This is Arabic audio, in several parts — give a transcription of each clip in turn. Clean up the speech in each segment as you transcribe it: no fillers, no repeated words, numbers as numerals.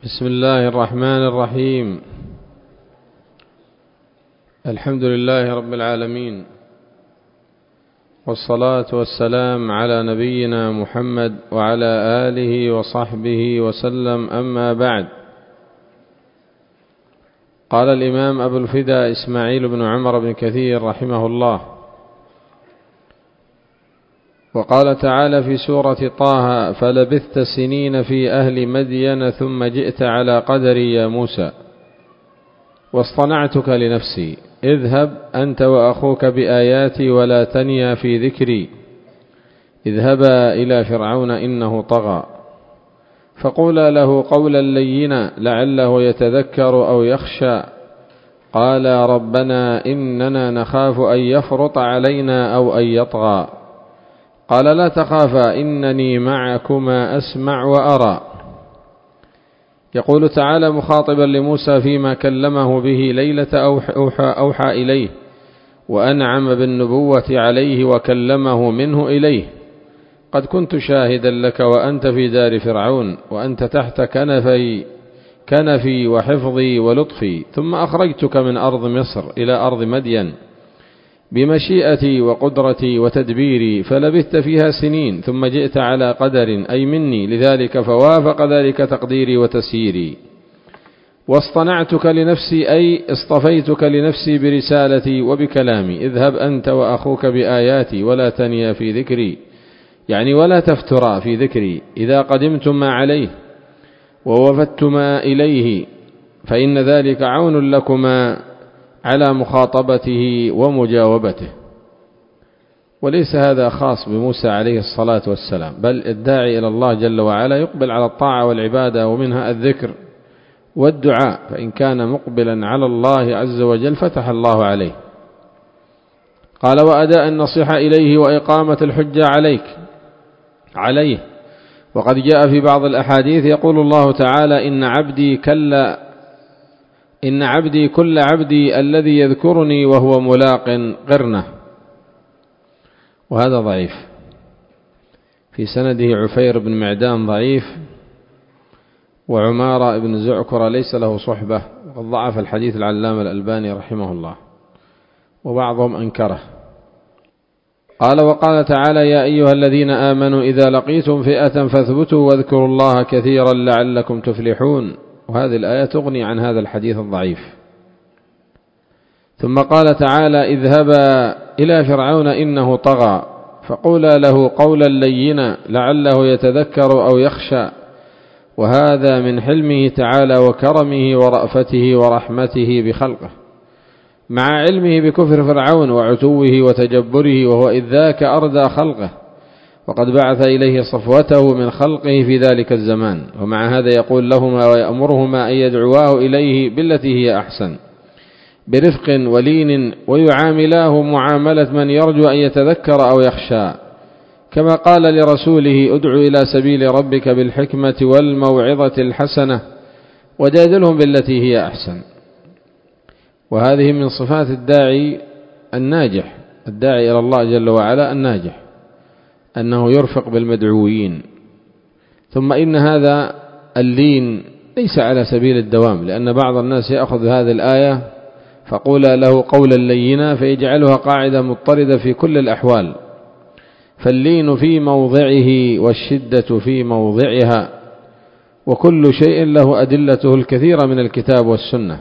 بسم الله الرحمن الرحيم. الحمد لله رب العالمين، والصلاة والسلام على نبينا محمد وعلى آله وصحبه وسلم، أما بعد. قال الإمام أبو الفداء إسماعيل بن عمر بن كثير رحمه الله: وقال تعالى في سورة طه: فلبثت سنين في أهل مدين ثم جئت على قدري يا موسى واصطنعتك لنفسي، اذهب أنت وأخوك بآياتي ولا تنيا في ذكري، اذهبا إلى فرعون إنه طغى فقولا له قولا لينا لعله يتذكر أو يخشى، قال ربنا إننا نخاف أن يفرط علينا أو أن يطغى، قال لا تخافا إنني معكما أسمع وأرى. يقول تعالى مخاطبا لموسى فيما كلمه به ليلة أوحى إليه وأنعم بالنبوة عليه وكلمه منه إليه: قد كنت شاهدا لك وأنت في دار فرعون وأنت تحت كنفي وحفظي ولطفي، ثم أخرجتك من أرض مصر إلى أرض مدين بمشيئتي وقدرتي وتدبيري، فلبثت فيها سنين ثم جئت على قدر أي مني، لذلك فوافق ذلك تقديري وتسييري. واصطنعتك لنفسي أي اصطفيتك لنفسي برسالتي وبكلامي، اذهب أنت وأخوك بآياتي ولا تنيا في ذكري، يعني ولا تفترا في ذكري إذا قدمتما عليه ووفدتما إليه، فإن ذلك عون لكما على مخاطبته ومجاوبته. وليس هذا خاص بموسى عليه الصلاة والسلام، بل الداعي إلى الله جل وعلا يقبل على الطاعة والعبادة، ومنها الذكر والدعاء، فإن كان مقبلا على الله عز وجل فتح الله عليه. قال: وأداء النصيحة إليه وإقامة الحجة عليه. وقد جاء في بعض الأحاديث يقول الله تعالى: إن عبدي كل عبدي الذي يذكرني وهو ملاق قرنه. وهذا ضعيف، في سنده عفير بن معدان ضعيف، وعمارة بن زعكرة ليس له صحبة، وقد ضعف الحديث العلامة الألباني رحمه الله، وبعضهم أنكره. قال: وقال تعالى: يا أيها الذين آمنوا إذا لقيتم فئة فاثبتوا واذكروا الله كثيرا لعلكم تفلحون. وهذه الآية تغني عن هذا الحديث الضعيف. ثم قال تعالى: اذهبا إلى فرعون إنه طغى فقولا له قولا لينا لعله يتذكر أو يخشى. وهذا من حلمه تعالى وكرمه ورأفته ورحمته بخلقه، مع علمه بكفر فرعون وعتوه وتجبره، وهو إذ ذاك أردى خلقه، وقد بعث إليه صفوته من خلقه في ذلك الزمان، ومع هذا يقول لهما ويأمرهما أن يدعواه إليه بالتي هي أحسن برفق ولين، ويعاملاه معاملة من يرجو أن يتذكر أو يخشى، كما قال لرسوله: ادع إلى سبيل ربك بالحكمة والموعظة الحسنة وجادلهم بالتي هي أحسن. وهذه من صفات الداعي الناجح، الداعي إلى الله جل وعلا الناجح، أنه يرفق بالمدعوين. ثم إن هذا اللين ليس على سبيل الدوام، لأن بعض الناس يأخذ هذه الآية فقولا له قولا لينا فيجعلها قاعدة مضطردة في كل الأحوال، فاللين في موضعه والشدة في موضعها، وكل شيء له أدلته الكثيرة من الكتاب والسنة.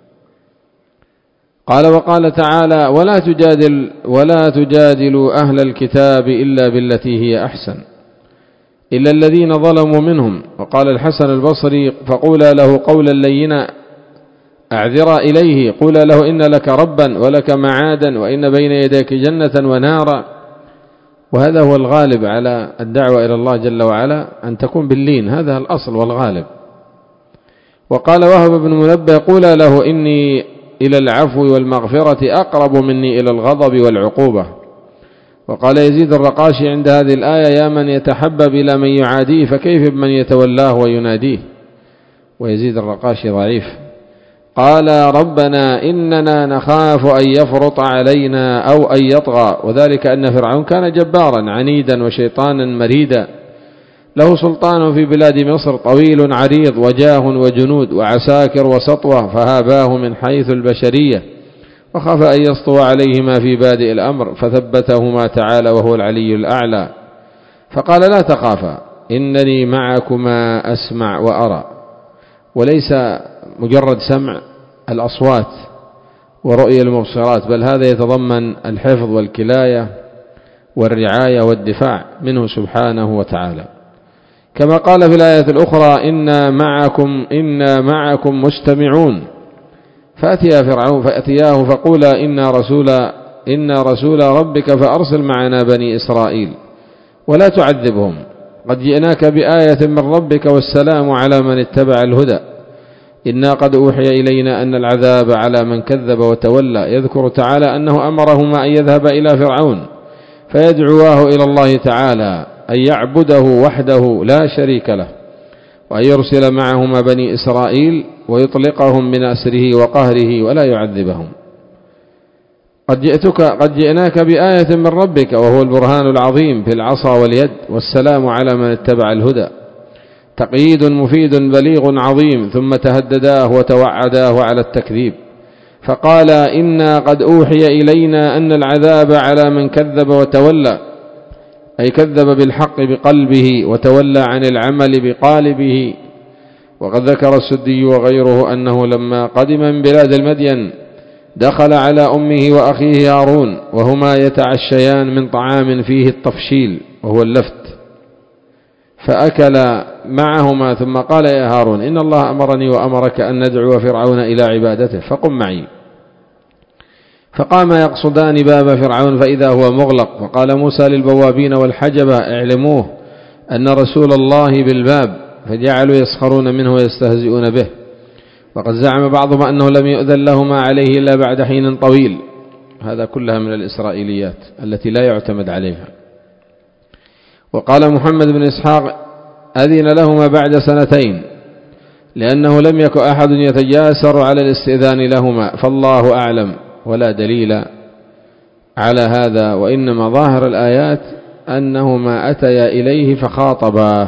قال: وقال تعالى: ولا تجادلوا أهل الكتاب إلا بالتي هي أحسن إلا الذين ظلموا منهم. وقال الحسن البصري: فقولا له قولا لينا أعذرا إليه، قولا له إن لك ربا ولك معادا وإن بين يديك جنة ونارا. وهذا هو الغالب على الدعوة إلى الله جل وعلا، أن تكون باللين، هذا الأصل والغالب. وقال وهب بن منبه: قولا له إني إلى العفو والمغفرة أقرب مني إلى الغضب والعقوبة. وقال يزيد الرقاشي عند هذه الآية: يا من يتحبب إلى من يعاديه فكيف بمن يتولاه ويناديه. ويزيد الرقاشي ضعيف. قال: ربنا إننا نخاف أن يفرط علينا أو أن يطغى، وذلك أن فرعون كان جبارا عنيدا وشيطانا مريدا، له سلطان في بلاد مصر طويل عريض وجاه وجنود وعساكر وسطوة، فهاباه من حيث البشرية وخاف أن يسطو عليهما في بادئ الأمر فثبتهما تعالى وهو العلي الأعلى، فقال لا تخافا إنني معكما أسمع وأرى. وليس مجرد سمع الأصوات ورؤية المبصرات، بل هذا يتضمن الحفظ والكلاية والرعاية والدفاع منه سبحانه وتعالى، كما قال في الآية الأخرى إنا معكم مستمعون. فأتياه فقولا إنا رسول ربك فأرسل معنا بني إسرائيل ولا تعذبهم قد جئناك بآية من ربك والسلام على من اتبع الهدى إنا قد أوحي إلينا أن العذاب على من كذب وتولى. يذكر تعالى أنه أمرهما أن يذهب إلى فرعون فيدعواه إلى الله تعالى أن يعبده وحده لا شريك له، وأن يرسل معهما بني إسرائيل ويطلقهم من أسره وقهره ولا يعذبهم. قد جئناك بآية من ربك وهو البرهان العظيم في العصا واليد، والسلام على من اتبع الهدى، تقييد مفيد بليغ عظيم. ثم تهدداه وتوعداه على التكذيب فقال إنا قد أوحي إلينا أن العذاب على من كذب وتولى، أي كذب بالحق بقلبه وتولى عن العمل بقالبه. وقد ذكر السدي وغيره أنه لما قدم من بلاد المدين دخل على أمه وأخيه هارون وهما يتعشيان من طعام فيه التفشيل وهو اللفت، فأكل معهما ثم قال يا هارون إن الله أمرني وأمرك أن ندعو فرعون إلى عبادته فقم معي. فقام يقصدان باب فرعون فإذا هو مغلق، وقال موسى للبوابين والحجبة اعلموه أن رسول الله بالباب، فجعلوا يسخرون منه ويستهزئون به. وقد زعم بعضهم أنه لم يؤذن لهما عليه إلا بعد حين طويل. هذا كلها من الإسرائيليات التي لا يعتمد عليها. وقال محمد بن إسحاق أذن لهما بعد 2 لأنه لم يكن أحد يتجاسر على الاستئذان لهما، فالله أعلم، ولا دليل على هذا، وإنما ظاهر الآيات أنهما أتيا إليه فخاطباه.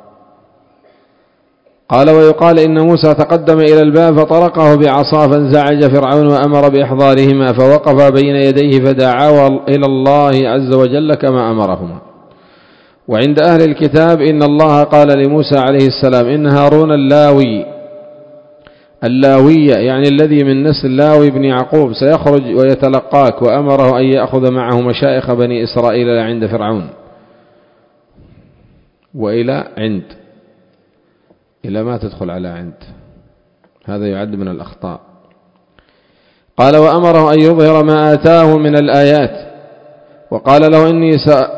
قال ويقال إن موسى تقدم إلى الباب فطرقه بعصا فانزعج فرعون وأمر بإحضارهما فوقف بين يديه فدعا إلى الله عز وجل كما أمرهما. وعند أهل الكتاب إن الله قال لموسى عليه السلام إن هارون اللاوي يعني الذي من نسل لاوي بن يعقوب سيخرج ويتلقاك، وأمره أن يأخذ معه مشائخ بني إسرائيل إلى عند فرعون إلى ما تدخل على عند، هذا يعد من الأخطاء. قال وأمره أن يظهر ما آتاه من الآيات، وقال له إني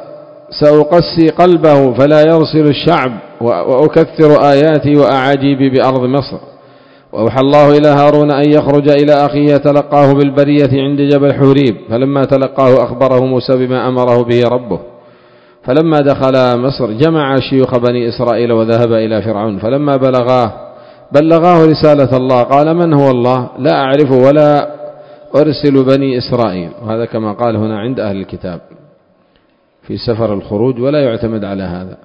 سأقسي قلبه فلا يرسل الشعب وأكثر آياتي وأعاجيبي بأرض مصر. وأوحى الله إلى هارون أن يخرج إلى أخيه يتلقاه بالبرية عند جبل حوريب، فلما تلقاه أخبره موسى بما أمره به ربه. فلما دخل مصر جمع شيوخ بني إسرائيل وذهب إلى فرعون، فلما بلغاه رسالة الله قال من هو الله لا أعرفه ولا أرسل بني إسرائيل. وهذا كما قال هنا عند أهل الكتاب في سفر الخروج، ولا يعتمد على هذا.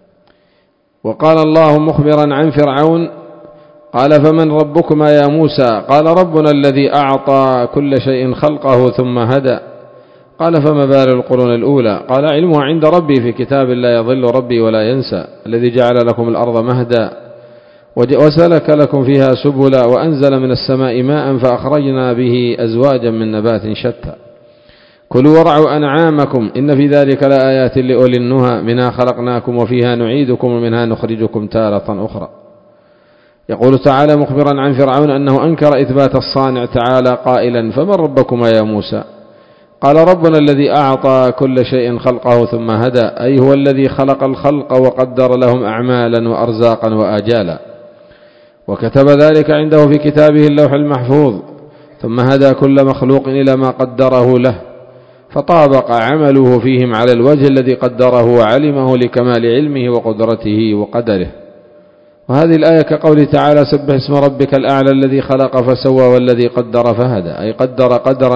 وقال الله مخبرا عن فرعون قال فمن ربكما يا موسى؟ قال ربنا الذي أعطى كل شيء خلقه ثم هدى. قال فما بال القرون الأولى؟ قال علمها عند ربي في كتاب لا يضل ربي ولا ينسى، الذي جعل لكم الأرض مهدا وسلك لكم فيها سبلا وأنزل من السماء ماء فأخرجنا به أزواجا من نبات شتى كلوا وارعوا أنعامكم إن في ذلك لآيات لأولي النهى منها خلقناكم وفيها نعيدكم ومنها نخرجكم تارة أخرى. يقول تعالى مخبرا عن فرعون أنه أنكر إثبات الصانع تعالى قائلا فمن ربكما يا موسى؟ قال ربنا الذي أعطى كل شيء خلقه ثم هدى، أي هو الذي خلق الخلق وقدر لهم أعمالا وأرزاقا وآجالا، وكتب ذلك عنده في كتابه اللوح المحفوظ، ثم هدى كل مخلوق إلى ما قدره له، فطابق عمله فيهم على الوجه الذي قدره وعلمه لكمال علمه وقدرته وقدره. وهذه الآية كقوله تعالى سبح اسم ربك الأعلى الذي خلق فسوى والذي قدر فهدى، أي قدر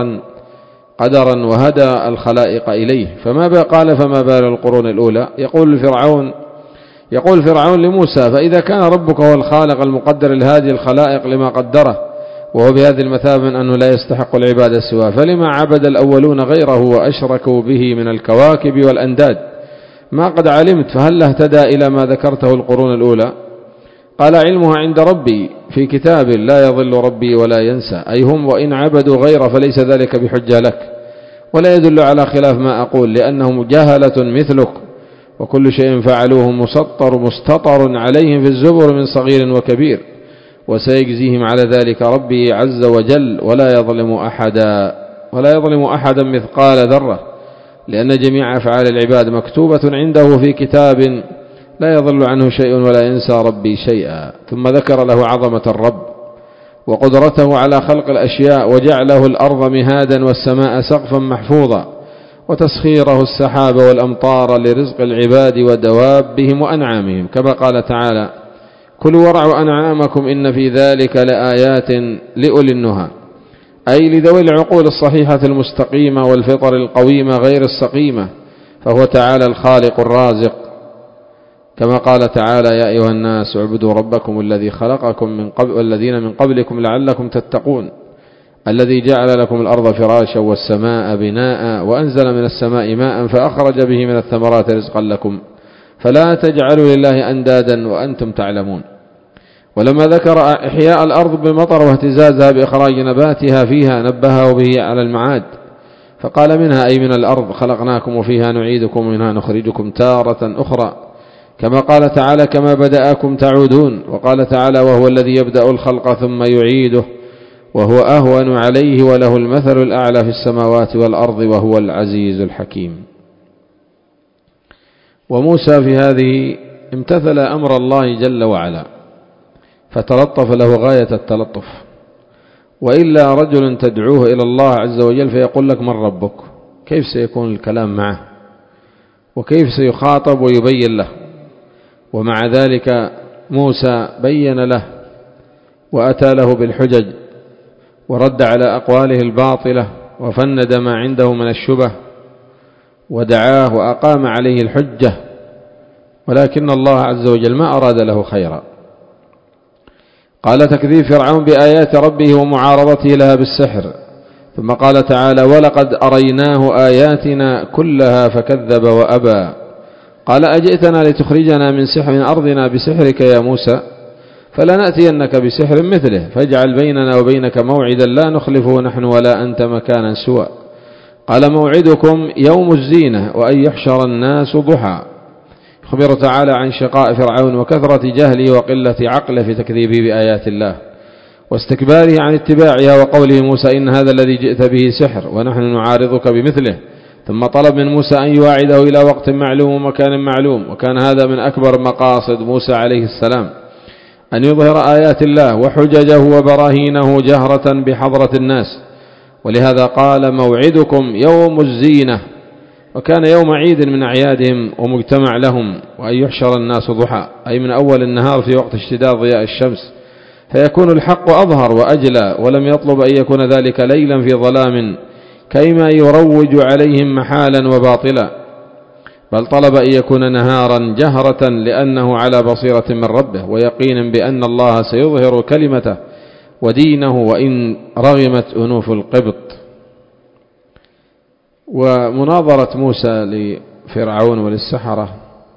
قدرا وهدى الخلائق إليه. فما بال القرون الأولى؟ يقول فرعون يقول فرعون لموسى: فإذا كان ربك هو الخالق المقدر لهذه الخلائق لما قدره، وهو بهذه المثابة من أنه لا يستحق العبادة سواه، فلما عبد الأولون غيره وأشركوا به من الكواكب والأنداد ما قد علمت، فهل اهتدى إلى ما ذكرته القرون الأولى؟ قال: علمها عند ربي في كتاب لا يضل ربي ولا ينسى، أي هم وإن عبدوا غيره فليس ذلك بحجة لك، ولا يدل على خلاف ما أقول، لأنهم جهلة مثلك، وكل شيء فعلوه مستطر عليهم في الزبر من صغير وكبير، وسيجزيهم على ذلك ربي عز وجل ولا يظلم أحدا مثقال ذرة، لأن جميع أفعال العباد مكتوبة عنده في كتاب لا يضل عنه شيء ولا ينسى ربي شيئا. ثم ذكر له عظمة الرب وقدرته على خلق الأشياء، وجعله الأرض مهادا والسماء سقفا محفوظا، وتسخيره السحاب والأمطار لرزق العباد ودوابهم وأنعامهم، كما قال تعالى: كلوا وارعوا أنعامكم إن في ذلك لآيات لأولي النهى، أي لذوي العقول الصحيحة المستقيمة والفطر القويمة غير السقيمة، فهو تعالى الخالق الرازق، كما قال تعالى: يا أيها الناس اعبدوا ربكم الذي خلقكم من قبل والذين من قبلكم لعلكم تتقون، الذي جعل لكم الأرض فراشا والسماء بناء وأنزل من السماء ماء فأخرج به من الثمرات رزقا لكم فلا تجعلوا لله أندادا وأنتم تعلمون. ولما ذكر إحياء الأرض بالمطر واهتزازها بإخراج نباتها فيها نبهه به على المعاد، فقال: منها أي من الأرض خلقناكم وفيها نعيدكم ومنها نخرجكم تارة أخرى، كما قال تعالى: كما بدأكم تعودون. وقال تعالى: وهو الذي يبدأ الخلق ثم يعيده وهو أهون عليه وله المثل الأعلى في السماوات والأرض وهو العزيز الحكيم. وموسى في هذه امتثل أمر الله جل وعلا فتلطف له غاية التلطف، وإلا رجل تدعوه إلى الله عز وجل فيقول لك: من ربك؟ كيف سيكون الكلام معه؟ وكيف سيخاطب ويبين له؟ ومع ذلك موسى بين له وأتى له بالحجج ورد على أقواله الباطلة وفند ما عنده من الشبه ودعاه وأقام عليه الحجة، ولكن الله عز وجل ما أراد له خيرا. قال: تكذيب فرعون بآيات ربه ومعارضته لها بالسحر. ثم قال تعالى: ولقد أريناه آياتنا كلها فكذب وأبى. قال: أجئتنا لتخرجنا من أرضنا بسحرك يا موسى؟ فلنأتينك بسحر مثله فاجعل بيننا وبينك موعدا لا نخلفه نحن ولا أنت مكانا سوى. قال: موعدكم يوم الزينة وأن يحشر الناس ضحى. يخبر تعالى عن شقاء فرعون وكثرة جهله وقلة عقله في تكذيبه بآيات الله واستكباره عن اتباعها، وقوله موسى: إن هذا الذي جئت به سحر ونحن نعارضك بمثله. ثم طلب من موسى أن يواعده إلى وقت معلوم ومكان معلوم، وكان هذا من أكبر مقاصد موسى عليه السلام، أن يظهر آيات الله وحججه وبراهينه جهرة بحضرة الناس، ولهذا قال: موعدكم يوم الزينة، وكان يوم عيد من أعيادهم ومجتمع لهم، وأن يحشر الناس ضحى، أي من أول النهار في وقت اشتداد ضياء الشمس، فيكون الحق أظهر وأجلى، ولم يطلب أن يكون ذلك ليلا في ظلام كيما يروج عليهم محالا وباطلا، بل طلب أن يكون نهارا جهرة لأنه على بصيرة من ربه ويقين بأن الله سيظهر كلمته ودينه وإن رغمت أنوف القبط. ومناظرة موسى لفرعون وللسحرة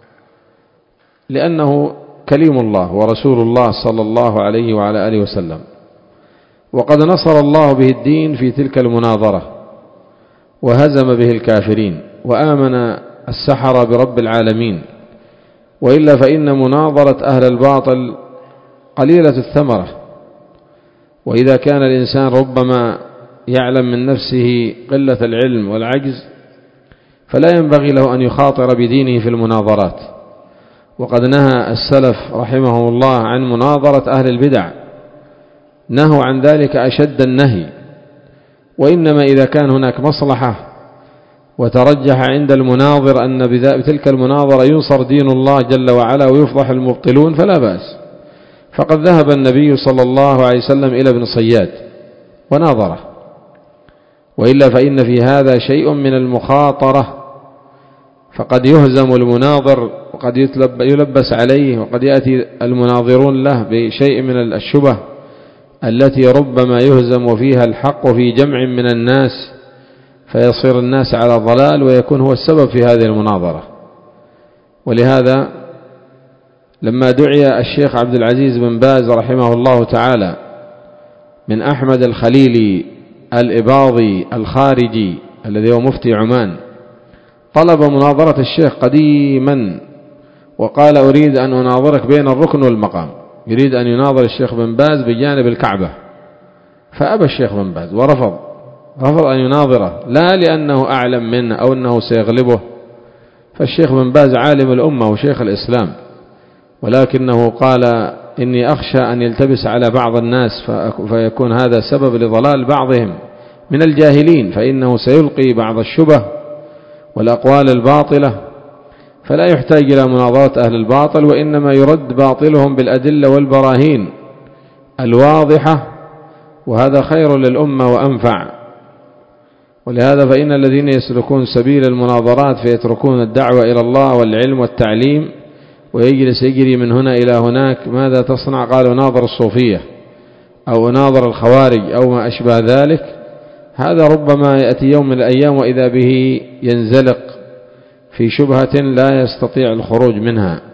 لأنه كليم الله ورسول الله صلى الله عليه وعلى آله وسلم، وقد نصر الله به الدين في تلك المناظرة وهزم به الكافرين وآمن السحرة برب العالمين، وإلا فإن مناظرة أهل الباطل قليلة الثمرة، وإذا كان الإنسان ربما يعلم من نفسه قلة العلم والعجز فلا ينبغي له أن يخاطر بدينه في المناظرات. وقد نهى السلف رحمهم الله عن مناظرة أهل البدع، نهوا عن ذلك أشد النهي، وإنما إذا كان هناك مصلحة وترجح عند المناظر أن بتلك المناظرة ينصر دين الله جل وعلا ويفضح المبطلون فلا بأس. فقد ذهب النبي صلى الله عليه وسلم إلى ابن صياد وناظره، وإلا فإن في هذا شيء من المخاطرة، فقد يهزم المناظر وقد يلبس عليه، وقد يأتي المناظرون له بشيء من الشبه التي ربما يهزم فيها الحق في جمع من الناس فيصير الناس على ضلال ويكون هو السبب في هذه المناظرة. ولهذا لما دعي الشيخ عبد العزيز بن باز رحمه الله تعالى من أحمد الخليلي الإباضي الخارجي الذي هو مفتي عمان، طلب مناظرة الشيخ قديما وقال أريد أن أناظرك بين الركن والمقام، يريد أن يناظر الشيخ بن باز بجانب الكعبة، فأبى الشيخ بن باز رفض أن يناظره، لا لأنه أعلم منه أو أنه سيغلبه، فالشيخ بن باز عالم الأمة وشيخ الإسلام، ولكنه قال إني أخشى أن يلتبس على بعض الناس فيكون هذا سبب لضلال بعضهم من الجاهلين، فإنه سيلقي بعض الشبه والأقوال الباطلة، فلا يحتاج إلى مناظرة أهل الباطل، وإنما يرد باطلهم بالأدلة والبراهين الواضحة، وهذا خير للأمة وأنفع. ولهذا فإن الذين يسلكون سبيل المناظرات فيتركون الدعوة إلى الله والعلم والتعليم ويجلس يجري من هنا إلى هناك، ماذا تصنع؟ قالوا ناظر الصوفية أو ناظر الخوارج أو ما أشبه ذلك، هذا ربما يأتي يوم من الأيام وإذا به ينزلق في شبهة لا يستطيع الخروج منها.